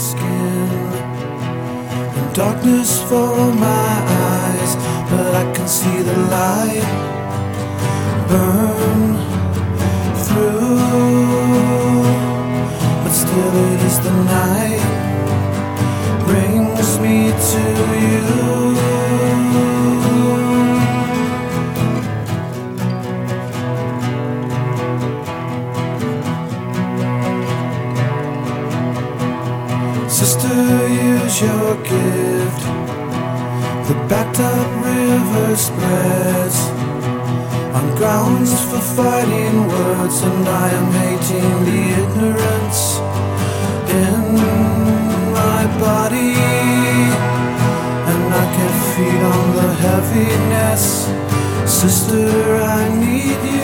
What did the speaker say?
skin and darkness for my eyes, but I can see the light burn through. But still it is the night brings me to you. Sister, use your gift. The backed up river spreads on grounds for fighting words, and I am hating the ignorance in my body, and I can feed on the heaviness. Sister, I need you.